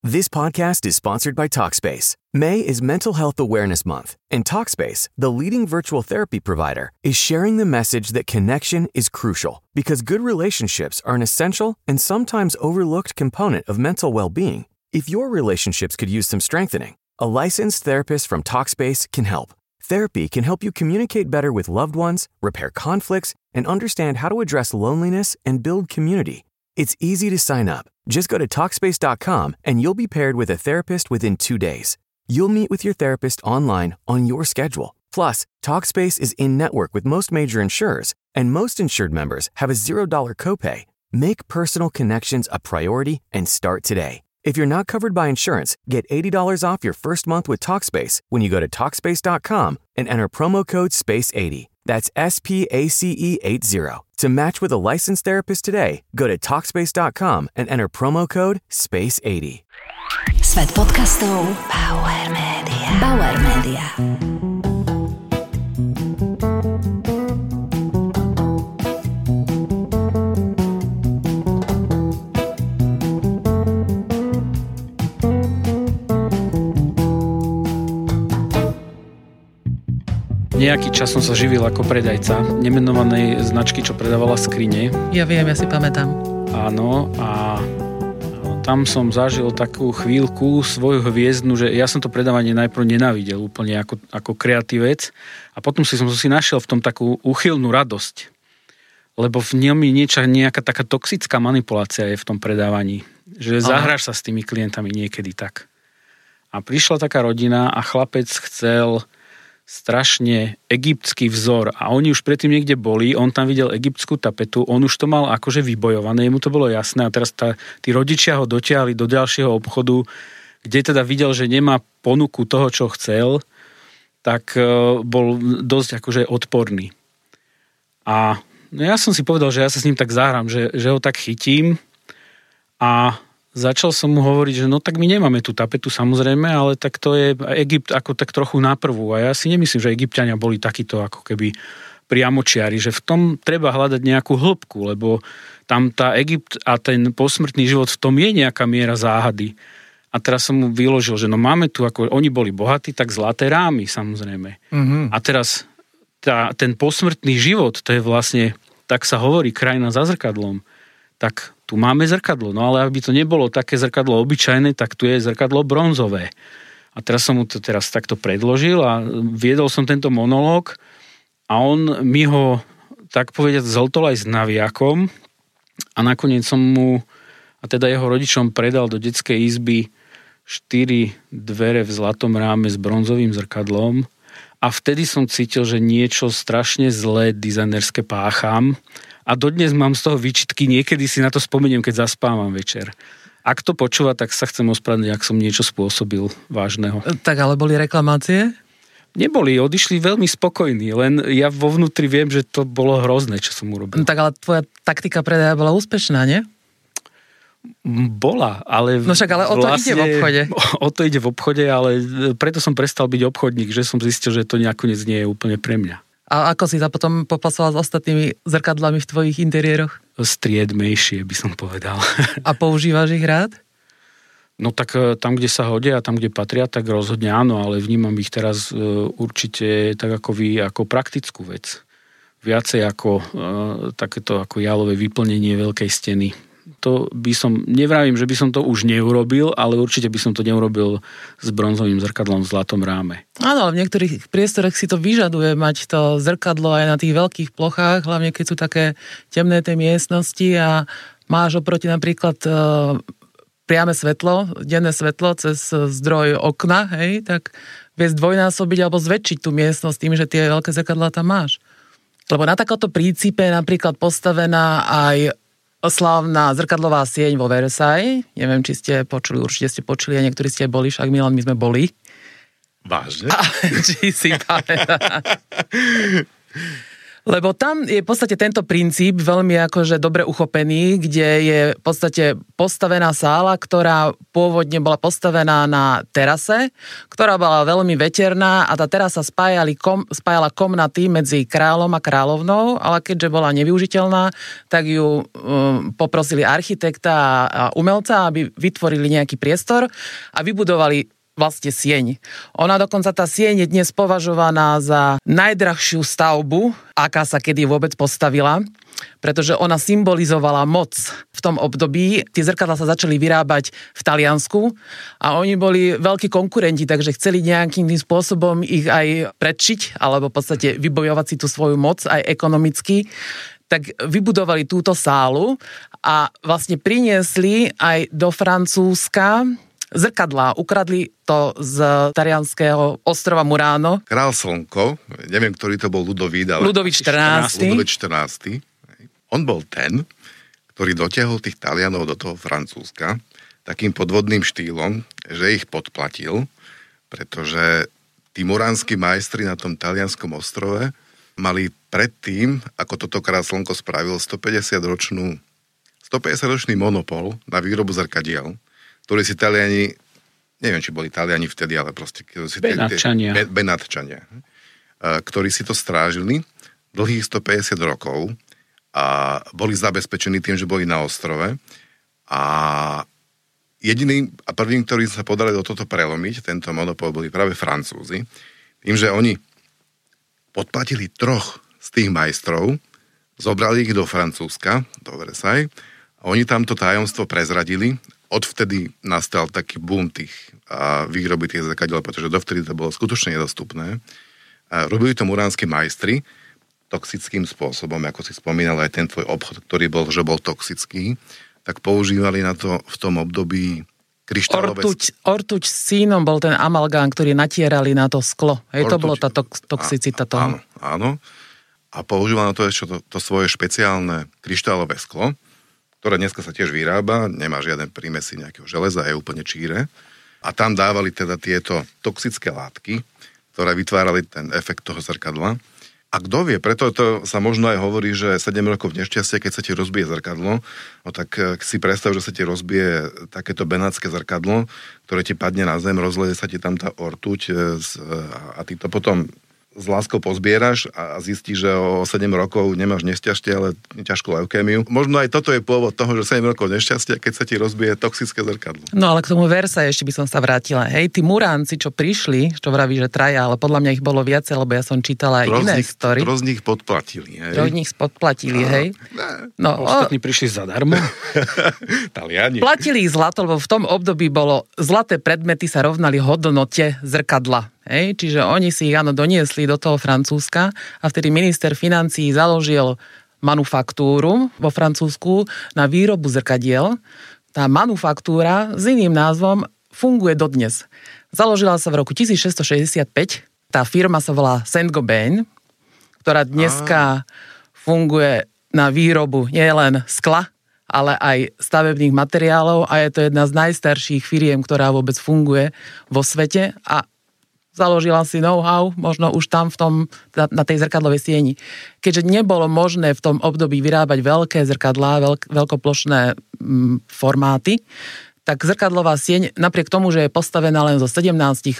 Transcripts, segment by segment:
This podcast is sponsored by Talkspace. May is Mental Health Awareness Month, and Talkspace, the leading virtual therapy provider, is sharing the message that connection is crucial because good relationships are an essential and sometimes overlooked component of mental well-being. If your relationships could use some strengthening, a licensed therapist from Talkspace can help. Therapy can help you communicate better with loved ones, repair conflicts, and understand how to address loneliness and build community. It's easy to sign up. Just go to Talkspace.com and you'll be paired with a therapist within 2 days. You'll meet with your therapist online on your schedule. Plus, Talkspace is in-network with most major insurers, and most insured members have a $0 copay. Make personal connections a priority and start today. If you're not covered by insurance, get $80 off your first month with Talkspace when you go to Talkspace.com and enter promo code SPACE80. That's SPACE80. To match with a licensed therapist today, go to Talkspace.com and enter promo code SPACE80. Svet podcastov Bauer Media. Bauer Media. Nejaký čas som sa živil ako predajca nemenovanej značky, čo predávala skrine. Ja viem, ja si pamätám. Áno, a tam som zažil takú chvíľku svoju hviezdnu, že ja som to predávanie najprv nenávidel úplne ako kreatívec a potom som si našiel v tom takú úchylnú radosť. Lebo v ňom je nejaká taká toxická manipulácia je v tom predávaní. Že zahráš sa s tými klientami niekedy tak. A prišla taká rodina a chlapec chcel strašne egyptský vzor a oni už predtým niekde boli, on tam videl egyptskú tapetu, on už to mal akože vybojované, jemu to bolo jasné a teraz tí rodičia ho dotiahli do ďalšieho obchodu, kde teda videl, že nemá ponuku toho, čo chcel, tak bol dosť akože odporný. A ja som si povedal, že ja sa s ním tak zahrám, že ho tak chytím a začal som mu hovoriť, že no tak my nemáme tú tapetu samozrejme, ale tak to je Egypt ako tak trochu na prvú. A ja si nemyslím, že Egypťania boli takíto ako keby priamočiari, že v tom treba hľadať nejakú hĺbku, lebo tam tá Egypt a ten posmrtný život v tom je nejaká miera záhady. A teraz som mu vyložil, že no máme tu, ako oni boli bohatí, tak zlaté rámy samozrejme. Mm-hmm. A teraz ten posmrtný život, to je vlastne, tak sa hovorí, krajina za zrkadlom. Tak tu máme zrkadlo, no ale aby to nebolo také zrkadlo obyčajné, tak tu je zrkadlo bronzové. A teraz som mu to teraz takto predložil a viedol som tento monológ a on mi ho, tak povedať, zoltol aj s naviakom a nakoniec som mu, a teda jeho rodičom predal do detskej izby 4 dvere v zlatom ráme s bronzovým zrkadlom a vtedy som cítil, že niečo strašne zlé dizajnerské pácham. A dodnes mám z toho výčitky, niekedy si na to spomeniem, keď zaspávam večer. Ak to počúva, tak sa chcem ospravedlniť, ak som niečo spôsobil vážneho. Tak ale boli reklamácie? Neboli, odišli veľmi spokojní, len ja vo vnútri viem, že to bolo hrozné, čo som urobil. Tak ale tvoja taktika predaja bola úspešná, nie? Bola, ale... No však ale o to ide v obchode. O to ide v obchode, ale preto som prestal byť obchodník, že som zistil, že to nakoniec nie je úplne pre mňa. A ako si sa potom popasoval s ostatnými zrkadlami v tvojich interiéroch? Striedmejšie, by som povedal. A používaš ich rád? No tak tam, kde sa hodia a tam, kde patria, tak rozhodne áno, ale vnímam ich teraz určite tak ako praktickú vec. Viacej ako takéto ako jalové vyplnenie veľkej steny. To by som, nevravím, že by som to už neurobil, ale určite by som to neurobil s bronzovým zrkadlom v zlatom ráme. Áno, ale v niektorých priestoroch si to vyžaduje mať to zrkadlo aj na tých veľkých plochách, hlavne keď sú také temné tie miestnosti a máš oproti napríklad priame svetlo, denné svetlo cez zdroj okna, hej, tak vie zdvojnásobiť alebo zväčšiť tú miestnosť tým, že tie veľké zrkadlá tam máš. Lebo na takomto princípe je napríklad postavená aj slávna zrkadlová sieň vo Versailles. Neviem, či ste počuli, určite ste počuli, a niektorí ste boli, však Milan, my sme boli. Vážne? Či si pamätá. Lebo tam je v podstate tento princíp veľmi akože dobre uchopený, kde je v podstate postavená sála, ktorá pôvodne bola postavená na terase, ktorá bola veľmi veterná a tá terasa spájala komnaty medzi kráľom a kráľovnou, ale keďže bola nevyužiteľná, tak ju poprosili architekta a umelca, aby vytvorili nejaký priestor a vybudovali vlastne sieň. Ona dokonca, tá sieň je dnes považovaná za najdrahšiu stavbu, aká sa kedy vôbec postavila, pretože ona symbolizovala moc v tom období. Tie zrkadlá sa začali vyrábať v Taliansku a oni boli veľkí konkurenti, takže chceli nejakým tým spôsobom ich aj predčiť, alebo v podstate vybojovať si tú svoju moc aj ekonomicky. Tak vybudovali túto sálu a vlastne priniesli aj do Francúzska zrkadlá. Ukradli to z talianského ostrova Murano. Král Slnko, neviem, ktorý to bol Ludovít, ale... Ludovít XIV. On bol ten, ktorý dotiahol tých Talianov do toho Francúzska takým podvodným štýlom, že ich podplatil, pretože tí muránski majstri na tom talianskom ostrove mali predtým, ako toto král Slnko spravil, 150-ročný monopol na výrobu zrkadiel, ktorí si Taliani, neviem, či boli Taliani vtedy, ale proste... Benátčania. Ktorí si to strážili dlhých 150 rokov a boli zabezpečení tým, že boli na ostrove. A jediný a prvým, ktorý sa podarilo toto prelomiť, tento monopol, boli práve Francúzi. Tým, že oni podplatili 3 z tých majstrov, zobrali ich do Francúzska, do Versailles, a oni tam to tajomstvo prezradili. Odvtedy nastal taký boom tých výroby tých zrkadiel, pretože dovtedy to bolo skutočne nedostupné. Robili to muránski majstri toxickým spôsobom, ako si spomínal aj ten tvoj obchod, ktorý bol toxický, tak používali na to v tom období kryštálové... Ortuť s sínom bol ten amalgán, ktorý natierali na to sklo. To bolo tá toxicita toho. Áno. A používali na to ešte to svoje špeciálne kryštálové sklo, ktoré dneska sa tiež vyrába, nemá žiaden prímesí nejakého železa, je úplne číre. A tam dávali teda tieto toxické látky, ktoré vytvárali ten efekt toho zrkadla. A kto vie, preto to sa možno aj hovorí, že 7 rokov nešťastia, keď sa ti rozbije zrkadlo, no tak si predstav, že sa ti rozbije takéto benátske zrkadlo, ktoré ti padne na zem, rozleje sa ti tam tá ortuť a ty to potom s láskou pozbieraš a zistíš, že o 7 rokov nemáš nešťastie, ale ťažkú leukémiu. Možno aj toto je pôvod toho, že 7 rokov nešťastia, keď sa ti rozbije toxické zrkadlo. No ale k tomu Versailles ešte by som sa vrátila. Hej, tí Muránci, čo prišli, čo vraví, že traja, ale podľa mňa ich bolo viacej, lebo ja som čítala aj iné story. Kto z nich podplatili, hej? Kto z nich podplatili, hej? No, ostatní prišli zadarmo. Taliani. Platili ich zlato, lebo v tom období bolo zlaté predmety sa rovnali hodnote zrkadla. Hej, čiže oni si ich doniesli do toho Francúzska a vtedy minister financií založil manufaktúru vo Francúzsku na výrobu zrkadiel. Tá manufaktúra s iným názvom funguje dodnes. Založila sa v roku 1665. Tá firma sa volá Saint-Gobain, ktorá dneska funguje na výrobu nielen skla, ale aj stavebných materiálov a je to jedna z najstarších firiem, ktorá vôbec funguje vo svete a založila si know-how, možno už tam na tej zrkadlovej sieni. Keďže nebolo možné v tom období vyrábať veľké zrkadlá, veľkoplošné formáty, tak zrkadlová sieň, napriek tomu, že je postavená len zo 17,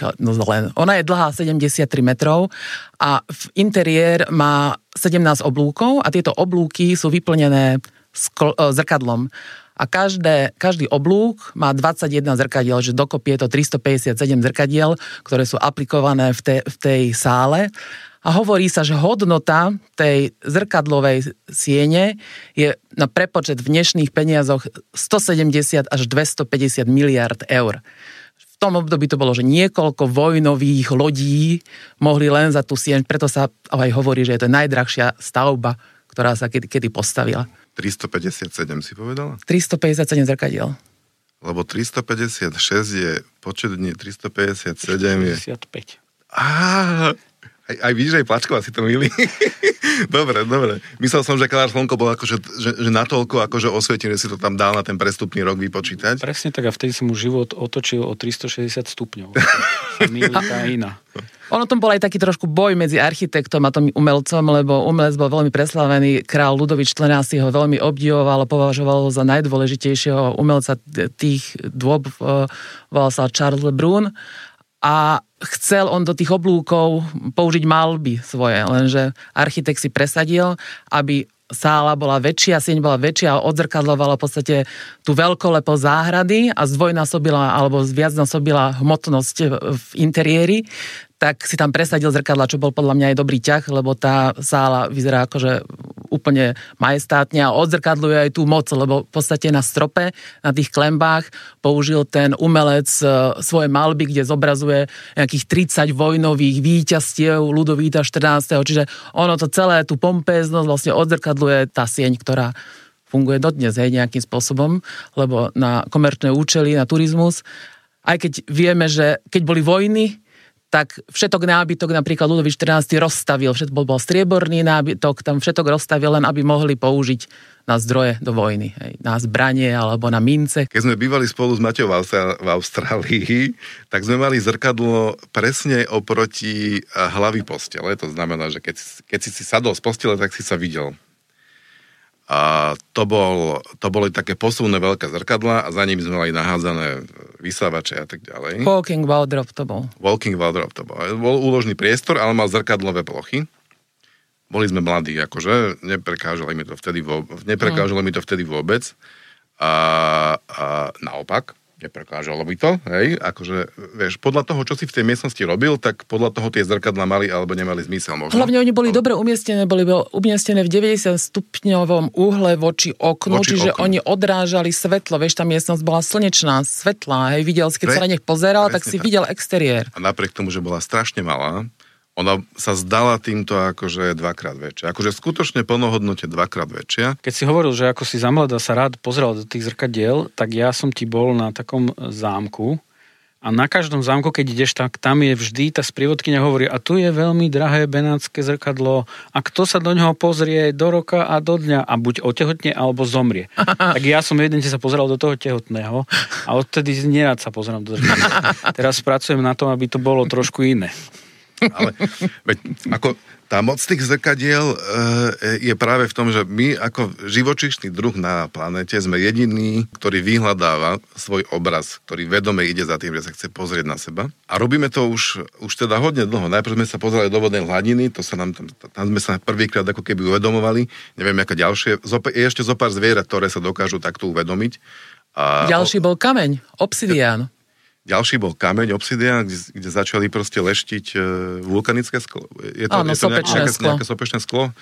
ona je dlhá 73 metrov a v interiér má 17 oblúkov a tieto oblúky sú vyplnené zrkadlom. A každý oblúk má 21 zrkadiel, že dokopy je to 357 zrkadiel, ktoré sú aplikované v tej sále. A hovorí sa, že hodnota tej zrkadlovej siene je na prepočet v dnešných peniazoch 170 až 250 miliard eur. V tom období to bolo, že niekoľko vojnových lodí mohli len za tú sieň, preto sa aj hovorí, že je to najdrahšia stavba, ktorá sa kedy postavila. 357 si povedala? 357 zrkadiel. Lebo 356 je počet dní, 357 je... 55. Aj vidíš, aj Plačková si to milí. Dobre. Myslel som, že Král Slnko bol akože, že natoľko akože osvietený, si to tam dal na ten prestupný rok vypočítať. Presne tak a vtedy som mu život otočil o 360 stupňov. Milí tá iná. Ono tom bol aj taký trošku boj medzi architektom a tým umelcom, lebo umelec bol veľmi preslavený. Král Ľudovít XIV ho veľmi obdivoval a považoval ho za najdôležitejšieho umelca tých dôb, volal sa Charles Le Brun. A chcel on do tých oblúkov použiť malby svoje, lenže architekt si presadil, aby sála bola väčšia, sieň bola väčšia a odzrkadlovala v podstate tú veľkoleposť záhrady a zdvojnásobila alebo viacnásobila hmotnosť v interiéri, tak si tam presadil zrkadla, čo bol podľa mňa aj dobrý ťah, lebo tá sála vyzerá akože úplne majestátne a odzrkadľuje aj tú moc, lebo v podstate na strope, na tých klembách použil ten umelec svoje malby, kde zobrazuje nejakých 30 vojnových víťazstiev Ľudovíta XIV. Čiže ono to celé, tú pompéznosť vlastne odzrkadľuje tá sieň, ktorá funguje dodnes, hej, nejakým spôsobom, lebo na komerčné účely, na turizmus. Aj keď vieme, že keď boli vojny, tak všetok nábytok napríklad Ľudovít XIV rozstavil, všetko bol strieborný nábytok, tam všetok rozstavil, len aby mohli použiť na zdroje do vojny, hej, na zbranie alebo na mince. Keď sme bývali spolu s Maťou v Austrálii, tak sme mali zrkadlo presne oproti hlavy postele, to znamená, že keď si sadol z postele, tak si sa videl. A to boli také posuvné veľké zrkadlá a za nimi sme mali nahádzané vysávače a tak ďalej. Walking wardrobe to bol. Walking wardrobe to bol. Bol úložný priestor, ale mal zrkadlové plochy. Boli sme mladí, akože neprekážalo mi to vtedy vôbec. A naopak, neprekážalo by to, hej, akože, vieš, podľa toho, čo si v tej miestnosti robil, tak podľa toho tie zrkadlá mali alebo nemali zmysel možno. Hlavne oni boli dobre umiestnené, boli umiestnené v 90 stupňovom uhle voči oknu, čiže oni odrážali svetlo, vieš, tá miestnosť bola slnečná, svetlá, hej, videl si, keď sa na nich pozeral, tak si videl exteriér. A napriek tomu, že bola strašne malá, ona sa zdala týmto akože dvakrát väčšia. Akože skutočne plnohodnote dvakrát väčšia. Keď si hovoril, že ako si za mladá sa rád pozeral do tých zrkadiel, tak ja som ti bol na takom zámku a na každom zámku, keď ideš, tak tam je vždy tá sprievodkyňa hovorí, a tu je veľmi drahé benátske zrkadlo a kto sa do ňoho pozrie do roka a do dňa a buď otehotne alebo zomrie. Tak ja som jeden sa pozeral do toho tehotného a odtedy nerád sa pozerám do zrkadla. Teraz pracujem na tom, aby to bolo trošku iné. Ale veď, ako tá moc tých zrkadiel je práve v tom, že my ako živočíšny druh na planete sme jediní, ktorý vyhľadáva svoj obraz, ktorý vedome ide za tým, že sa chce pozrieť na seba. A robíme to už teda hodne dlho. Najprv sme sa pozerali do vodnej hladiny, to sa nám tam sme sa prvýkrát ako keby uvedomovali. Neviem, aké ďalšie. Je ešte zopár zvierat, ktoré sa dokážu takto uvedomiť. Ďalší bol kameň, obsidián. Ďalší bol kameň, obsidián, kde začali proste leštiť vulkanické sklo. Je to nejaké sopečné sklo,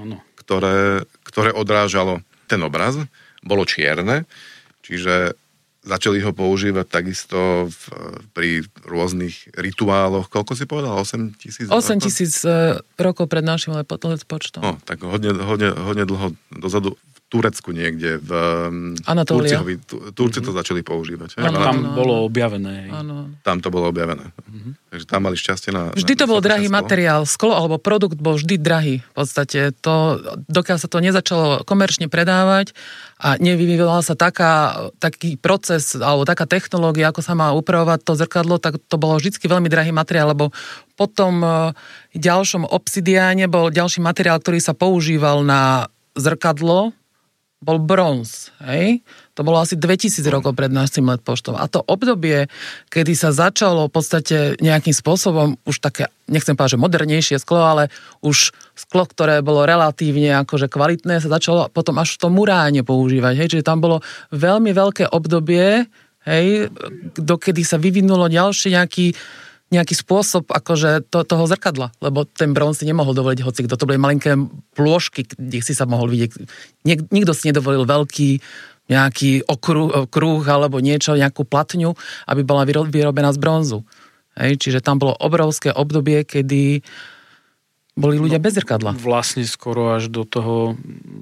ktoré odrážalo ten obraz. Bolo čierne, čiže začali ho používať takisto pri rôznych rituáloch. Koľko si povedal? 8 000 rokov? 8 000 rokov pred našim počtom. No, tak hodne dlho dozadu. Turecku niekde, v Anatólia. Turci to začali používať. Tam bolo objavené. Tam to bolo objavené. Takže tam mali šťastie na... Vždy to bol drahý materiál. Sklo alebo produkt bol vždy drahý. V podstate dokiaľ sa to nezačalo komerčne predávať a nevyvíjala sa taký proces alebo taká technológia, ako sa má upravovať to zrkadlo, tak to bolo vždy veľmi drahý materiál, lebo potom v ďalšom obsidiáne bol ďalší materiál, ktorý sa používal na zrkadlo, bol bronz, hej? To bolo asi 2000 rokov pred našim letopočtom. A to obdobie, kedy sa začalo v podstate nejakým spôsobom už také, nechcem povedať, že modernejšie sklo, ale už sklo, ktoré bolo relatívne akože kvalitné, sa začalo potom až v tom muráne používať, hej? Čiže tam bolo veľmi veľké obdobie, hej, dokedy sa vyvinulo ďalšie nejaký spôsob akože toho zrkadla, lebo ten bronz si nemohol dovoliť hoci kto. To boli malinké plôžky, kde si sa mohol vidieť. Nikto si nedovolil veľký nejaký okruh alebo niečo, nejakú platňu, aby bola vyrobená z bronzu. Hej, čiže tam bolo obrovské obdobie, kedy boli ľudia bez zrkadla. Vlastne skoro až do toho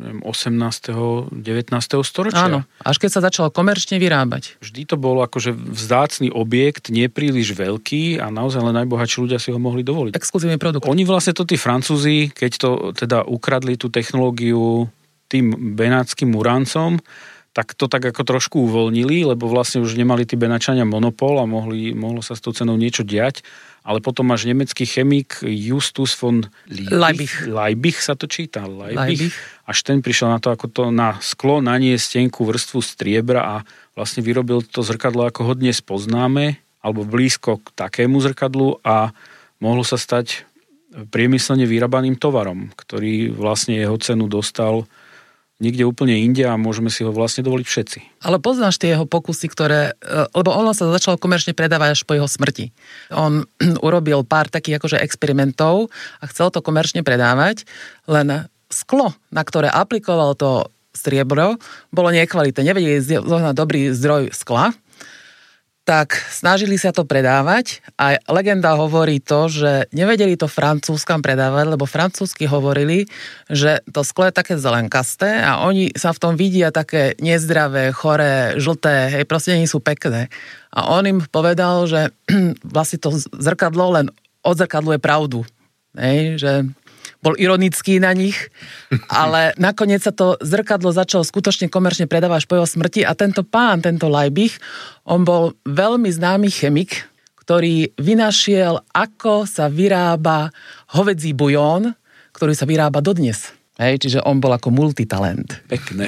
18. 19. storočia. Áno, až keď sa začalo komerčne vyrábať. Vždy to bol akože vzácny objekt, nepríliš veľký a naozaj len najbohatší ľudia si ho mohli dovoliť. Exkluzívny produkt. Oni vlastne tí Francúzi, keď to teda ukradli tú technológiu tým benátskym muráncom, tak to tak ako trošku uvoľnili, lebo vlastne už nemali tí Benáčania monopol a mohlo sa s tou cenou niečo diať. Ale potom máš nemecký chemik Justus von Liebig sa to číta. Liebig. Až ten prišiel na to, ako to na sklo naniesť tenkú vrstvu striebra a vlastne vyrobil to zrkadlo, ako ho dnes poznáme, alebo blízko k takému zrkadlu a mohlo sa stať priemyselne vyrábaným tovarom, ktorý vlastne jeho cenu dostal niekde úplne inde a môžeme si ho vlastne dovoliť všetci. Ale poznáš tie jeho pokusy, lebo ono sa začalo komerčne predávať až po jeho smrti. On urobil pár takých akože experimentov a chcel to komerčne predávať, len sklo, na ktoré aplikoval to striebro, bolo nekvalitné. Nevedeli zohnať dobrý zdroj skla, tak snažili sa to predávať a legenda hovorí to, že nevedeli to Francúzskam predávať, lebo francúzsky hovorili, že to sklo je také zelenkasté a oni sa v tom vidia také nezdravé, choré, žlté, hej, proste nie sú pekné. A on im povedal, že vlastne to zrkadlo len odzrkadluje pravdu. Hej, že bol ironický na nich, ale nakoniec sa to zrkadlo začalo skutočne komerčne predávať až po jeho smrti a tento Liebig, on bol veľmi známy chemik, ktorý vynašiel, ako sa vyrába hovädzí bujón, ktorý sa vyrába dodnes. Hej, čiže on bol ako multitalent. Pekné.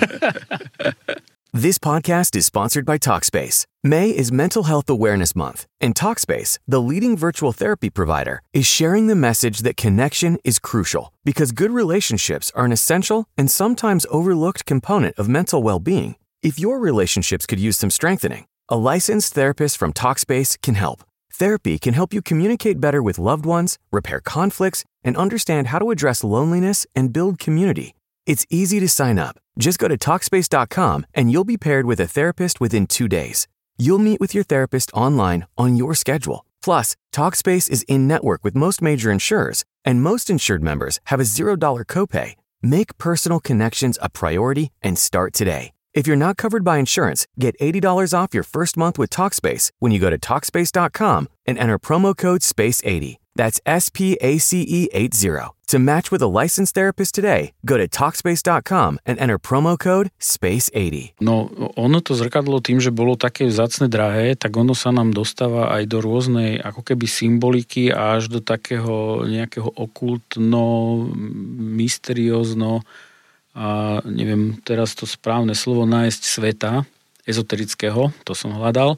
This podcast is sponsored by Talkspace. May is Mental Health Awareness Month, and Talkspace, the leading virtual therapy provider, is sharing the message that connection is crucial because good relationships are an essential and sometimes overlooked component of mental well-being. If your relationships could use some strengthening, a licensed therapist from Talkspace can help. Therapy can help you communicate better with loved ones, repair conflicts, and understand how to address loneliness and build community. It's easy to sign up. Just go to Talkspace.com and you'll be paired with a therapist within 2 days. You'll meet with your therapist online on your schedule. Plus, Talkspace is in-network with most major insurers, and most insured members have a $0 copay. Make personal connections a priority and start today. If you're not covered by insurance, get $80 off your first month with Talkspace when you go to Talkspace.com and enter promo code SPACE80. That's SPACE80. To match with a licensed therapist today, go to Talkspace.com and enter promo code SPACE80. No, ono to zrkadlo tým, že bolo také vzácne drahé, tak ono sa nám dostáva aj do rôznej ako keby symboliky a až do takého nejakého okultno, mysteriózno a neviem teraz to správne slovo nájsť sveta, ezoterického, to som hľadal,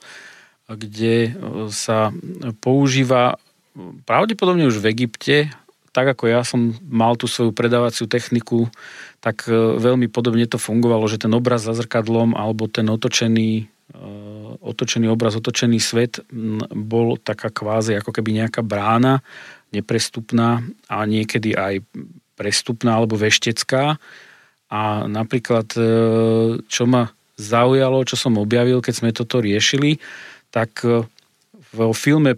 kde sa používa pravdepodobne už v Egypte, tak ako ja som mal tú svoju predávaciu techniku, tak veľmi podobne to fungovalo, že ten obraz za zrkadlom alebo ten otočený obraz, otočený svet bol taká kvázi ako keby nejaká brána, neprestupná a niekedy aj prestupná alebo veštecká. A napríklad, čo ma zaujalo, čo som objavil, keď sme toto riešili, tak vo filme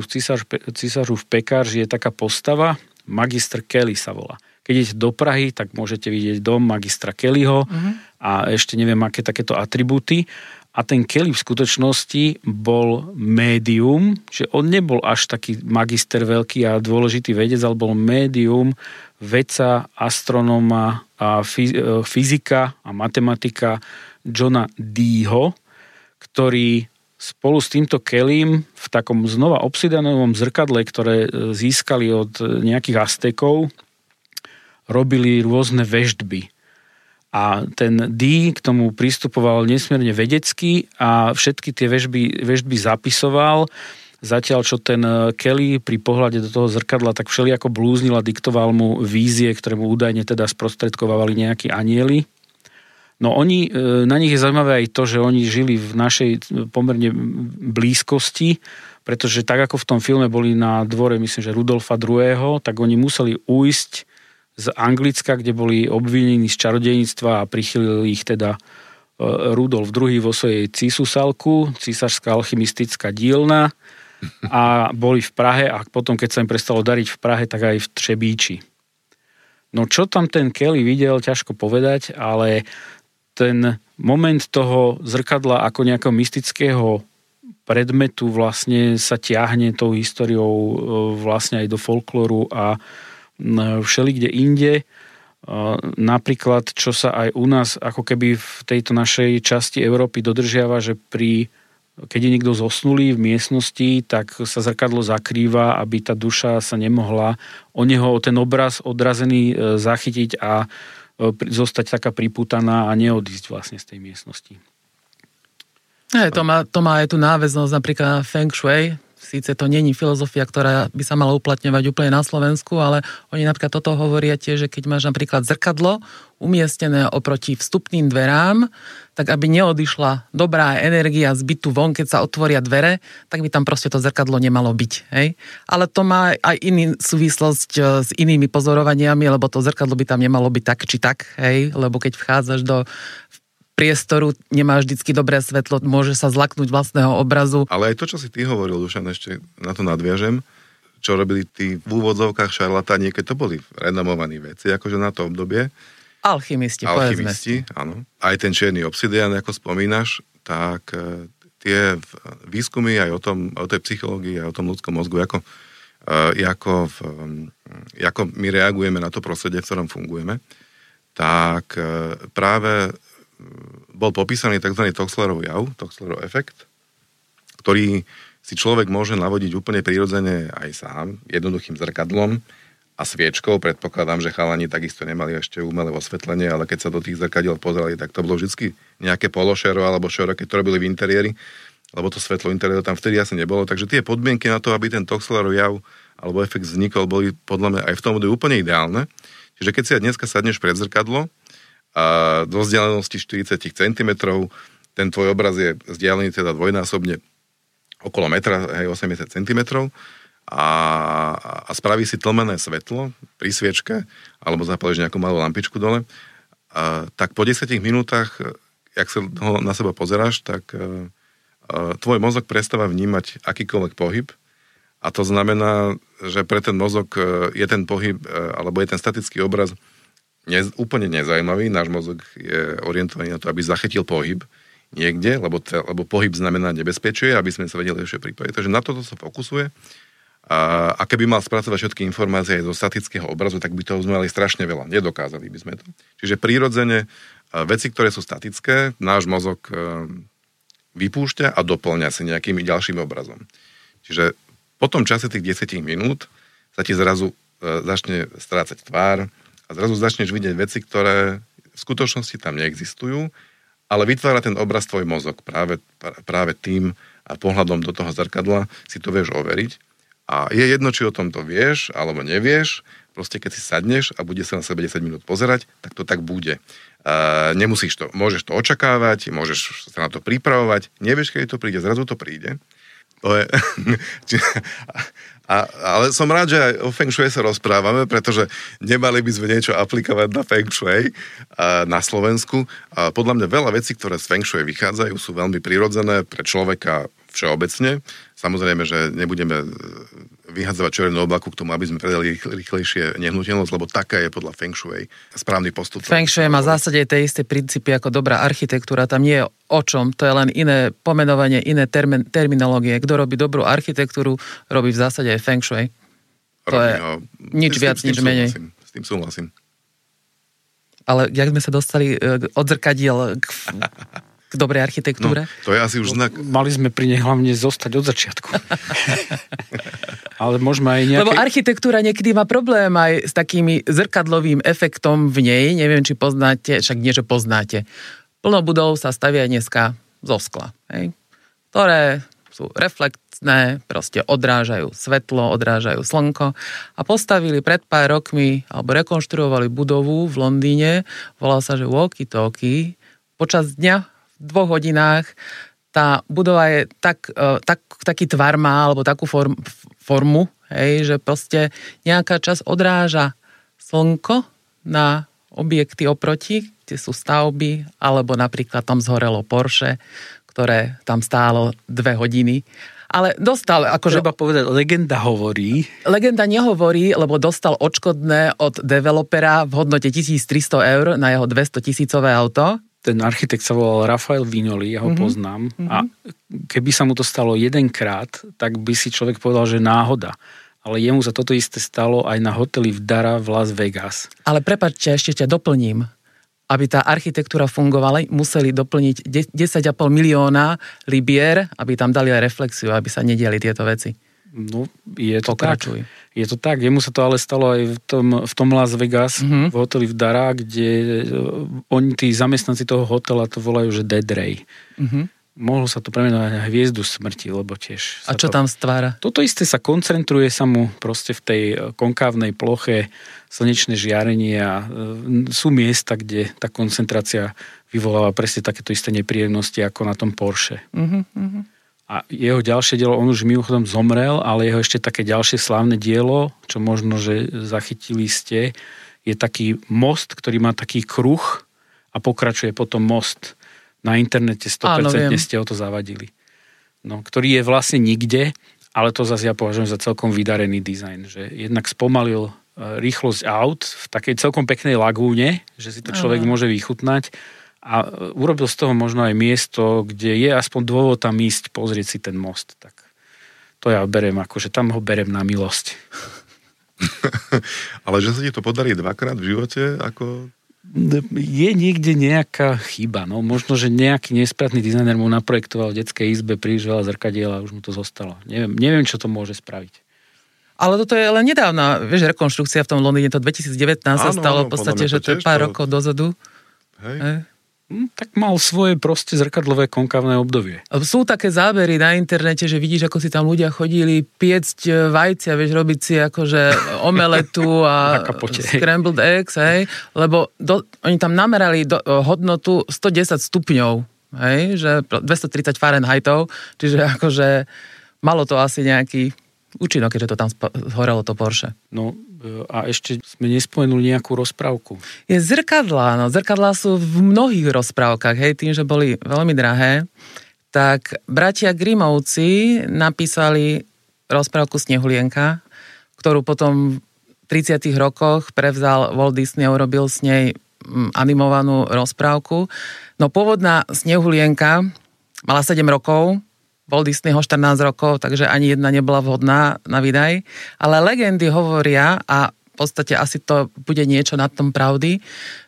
Císařův pekař je taká postava, Magister Kelly sa volá. Keď idete do Prahy, tak môžete vidieť dom magistra Kellyho a ešte neviem, aké takéto atribúty. A ten Kelly v skutočnosti bol médium, že on nebol až taký magister veľký a dôležitý vedec, ale bol médium, vedca, astronóma a fyzika a matematika Johna Deeho, ktorý spolu s týmto Kellym v takom znova obsidianovom zrkadle, ktoré získali od nejakých Aztekov, robili rôzne veštby. A ten Dee k tomu pristupoval nesmierne vedecky a všetky tie veštby zapisoval, zatiaľ čo ten Kelly pri pohľade do toho zrkadla tak všelijako blúznil a diktoval mu vízie, ktoré mu údajne teda sprostredkovávali nejakí anjeli. No na nich je zaujímavé aj to, že oni žili v našej pomerne blízkosti, pretože tak ako v tom filme boli na dvore, myslím, že Rudolfa II., tak oni museli ujsť z Anglicka, kde boli obvinení z čarodejníctva a prichylili ich teda Rudolf II. Vo svojej císusalku, císařská alchymistická dílna a boli v Prahe a potom, keď sa im prestalo dariť v Prahe, tak aj v Třebíči. No čo tam ten Kelly videl, ťažko povedať, ale ten moment toho zrkadla ako nejakého mystického predmetu vlastne sa ťahne tou históriou vlastne aj do folklóru a všelikde inde. Napríklad, čo sa aj u nás ako keby v tejto našej časti Európy dodržiava, že keď je niekto zosnulý v miestnosti, tak sa zrkadlo zakrýva, aby tá duša sa nemohla o ten obraz odrazený zachytiť a zostať taká pripútaná a neodísť vlastne z tej miestnosti. To má aj tú náväznosť napríklad na Feng Shui. Síce to není filozofia, ktorá by sa mala uplatňovať úplne na Slovensku, ale oni napríklad toto hovoria tiež, že keď máš napríklad zrkadlo umiestnené oproti vstupným dverám, tak aby neodišla dobrá energia z bytu von, keď sa otvoria dvere, tak by tam proste to zrkadlo nemalo byť. Hej? Ale to má aj inú súvislosť s inými pozorovaniami, lebo to zrkadlo by tam nemalo byť tak či tak, hej? Lebo keď vchádzaš do priestoru, nemáš vždycky dobré svetlo, môže sa zlaknúť vlastného obrazu. Ale aj to, čo si ty hovoril, Dušan, ešte na to nadviažem, čo robili tí v úvodzovkách šarlatáni, keď to boli renomovaní veci, akože na to obdobie. Alchymisti, áno. Aj ten čierny obsidian, ako spomínaš, tak tie výskumy aj o tej psychológii, aj o tom ľudskom mozgu, ako my reagujeme na to prostredie, v ktorom fungujeme, tak práve bol popísaný tzv. Toxlerov jav, Toxlerov efekt, ktorý si človek môže navodiť úplne prirodzene aj sám, jednoduchým zrkadlom a sviečkou. Predpokladám, že chalani takisto nemali ešte umelé osvetlenie, ale keď sa do tých zrkadiel pozerali, tak to bolo vždy nejaké pološero alebo šero, keď to robili v interiéri, lebo to svetlo interiéru tam vtedy asi nebolo. Takže tie podmienky na to, aby ten Toxlerov jav alebo efekt vznikol, boli podľa mňa aj v tom bodu úplne ideálne. Čiže keď si aj dneska sadneš pred zrkadlo, a do vzdialenosti 40 cm, ten tvoj obraz je vzdialený teda dvojnásobne okolo metra, 80 cm a spraví si tlmené svetlo pri sviečke alebo zapálíš nejakú malú lampičku dole, tak po 10 minútach, jak sa na seba pozeráš, tak tvoj mozog prestáva vnímať akýkoľvek pohyb a to znamená, že pre ten mozog je ten pohyb alebo je ten statický obraz úplne nezaujímavý. Náš mozog je orientovaný na to, aby zachytil pohyb niekde, lebo pohyb znamená nebezpečie, aby sme sa vedeli ešte pripraviť. Takže na toto sa fokusuje. A keby mal spracovať všetky informácie aj zo statického obrazu, tak by toho sme mali strašne veľa. Nedokázali by sme to. Čiže prirodzene veci, ktoré sú statické, náš mozog vypúšťa a doplňa si nejakým ďalším obrazom. Čiže po tom čase tých 10 minút sa ti zrazu začne strácať tvár, a zrazu začneš vidieť veci, ktoré v skutočnosti tam neexistujú, ale vytvára ten obraz tvoj mozog. Práve tým a pohľadom do toho zrkadla si to vieš overiť. A je jedno, či o tom to vieš, alebo nevieš. Proste keď si sadneš a bude sa na sebe 10 minút pozerať, tak to tak bude. Nemusíš to, môžeš to očakávať, môžeš sa na to pripravovať. Nevieš, keď to príde, zrazu to príde. To je... Ale som rád, že aj o Feng Shui sa rozprávame, pretože nemali by sme niečo aplikovať na Feng Shui na Slovensku. Podľa mňa veľa vecí, ktoré z Feng Shui vychádzajú, sú veľmi prirodzené pre človeka všeobecne. Samozrejme, že nebudeme vyhadzovať červenú oblaku k tomu, aby sme predali rýchlejšie nehnuteľnosť, lebo taká je podľa Feng Shui správny postup. Feng Shui má v zásade tie isté princípy ako dobrá architektúra. Tam nie je o čom, to je len iné pomenovanie, iné terminológie. Kto robí dobrú architektúru, robí v zásade aj Feng Shui. To je nič viac, nič menej. S tým súhlasím. Ale jak sme sa dostali od zrkadiel k dobrej architektúre? No, to je asi už znak. Mali sme pri nej hlavne zostať od začiatku. Ale môžeme aj nejaké... Lebo architektúra niekedy má problém aj s takými zrkadlovým efektom v nej. Neviem, či poznáte, však nie, že poznáte. Plno budov sa stavia dneska zo skla, hej? Ktoré sú reflektné, proste odrážajú svetlo, odrážajú slnko a postavili pred pár rokmi, alebo rekonštruovali budovu v Londýne, volá sa, že walkie-talkie, počas dňa v 2 hodinách tá budova je taký tvar má, alebo takú formu, hej, že proste nejaká časť odráža slnko na objekty oproti, kde sú stavby, alebo napríklad tam zhorelo Porsche, ktoré tam stálo 2 hodiny. Ale dostal, akože... Treba povedať, legenda hovorí. Legenda nehovorí, lebo dostal odškodné od developera v hodnote 1300 eur na jeho 200 000 auto. Ten architekt sa volal Rafael Viñoly, ja ho poznám. A keby sa mu to stalo jedenkrát, tak by si človek povedal, že náhoda. ale jemu sa toto isté stalo aj na hoteli v Dara v Las Vegas. Ale prepáčte, ešte ťa doplním. Aby tá architektúra fungovala, museli doplniť 10,5 milióna libier, aby tam dali aj reflexiu, aby sa nediali tieto veci. No, je to tak. Je to tak. Jemu sa to ale stalo aj v tom Las Vegas, v hoteli v Dara, kde oni, tí zamestnanci toho hotela, to volajú, že Dead Ray. Mohlo sa to premenovať na hviezdu smrti, lebo tiež... A čo tam stvára? Toto isté sa koncentruje sa mu proste v tej konkávnej ploche slnečné žiarenie a sú miesta, kde tá koncentrácia vyvoláva presne takéto isté nepríjemnosti ako na tom Porsche. A jeho ďalšie dielo, on už mimochodom zomrel, ale jeho ešte také ďalšie slávne dielo, čo možno, že zachytili ste, je taký most, ktorý má taký kruh a pokračuje potom most. Na internete 100% ste o to zavadili. No, ktorý je vlastne nikde, ale to zase ja považujem za celkom vydarený dizajn, že jednak spomalil rýchlosť aut v takej celkom peknej lagúne, že si to človek môže vychutnať a urobil z toho možno aj miesto, kde je aspoň dôvod tam ísť, pozrieť si ten most. Tak to ja berem, akože tam ho berem na milosť. Ale že sa ti to podarí dvakrát v živote, ako... Je niekde nejaká chyba, no možno, že nejaký nespratný dizajner mu naprojektoval v detskej izbe príliš veľa zrkadiel a už mu to zostalo. Neviem, čo to môže spraviť. Ale toto je len nedávna, vieš, rekonštrukcia v tom Londýne, to 2019 sa stalo v podstate, že to je pár rokov dozadu. Hej. Tak mal svoje proste zrkadlové konkávne obdobie. Sú také zábery na internete, že vidíš, ako si tam ľudia chodili piecť vajcia, vieš, robiť si akože omeletu a scrambled eggs, hej, lebo oni tam namerali hodnotu 110 stupňov, hej, že 230 Fahrenheitov, čiže akože malo to asi nejaký účinok, keďže to tam horelo to Porsche. No a ešte sme nespomenuli nejakú rozprávku. Je zrkadlá, no zrkadlá sú v mnohých rozprávkach, hej, tým, že boli veľmi drahé, tak bratia Grimmovci napísali rozprávku Snehulienka, ktorú potom v 30. rokoch prevzal Walt Disney a urobil s nej animovanú rozprávku. No pôvodná Snehulienka mala 7 rokov, Walt Disneyho 14 rokov, takže ani jedna nebola vhodná na výdaj. Ale legendy hovoria, a v podstate asi to bude niečo na tom pravdy,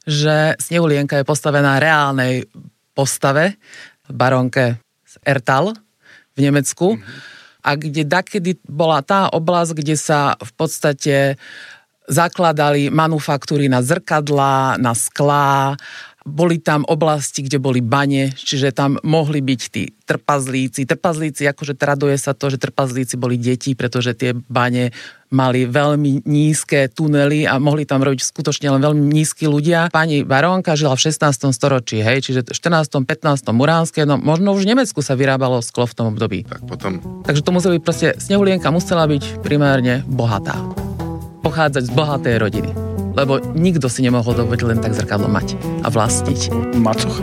že Snehulienka je postavená reálnej postave, baronke z Ertal v Nemecku, a kde dakedy bola tá oblasť, kde sa v podstate zakladali manufaktúry na zrkadlá, na sklá. Boli tam oblasti, kde boli bane, čiže tam mohli byť tí trpazlíci. Trpazlíci, akože traduje sa to, že trpazlíci boli deti, pretože tie bane mali veľmi nízke tunely a mohli tam robiť skutočne len veľmi nízki ľudia. Pani barónka žila v 16. storočí, hej, čiže v 14. 15. Muránske, no možno už v Nemecku sa vyrábalo sklo v tom období. Tak potom... Takže to museli proste, Snehulienka musela byť primárne bohatá. Pochádzať z bohatej rodiny. Lebo nikto si nemohol dovoliť len tak zrkadlo mať a vlastniť. Macocha.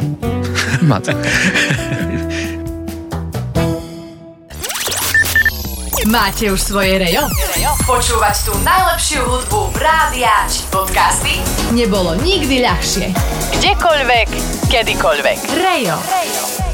Máte už svoje rejo? Počúvať tú najlepšiu hudbu v rádiách či podcasty nebolo nikdy ľahšie. Kdekoľvek, kedykoľvek. Rejo.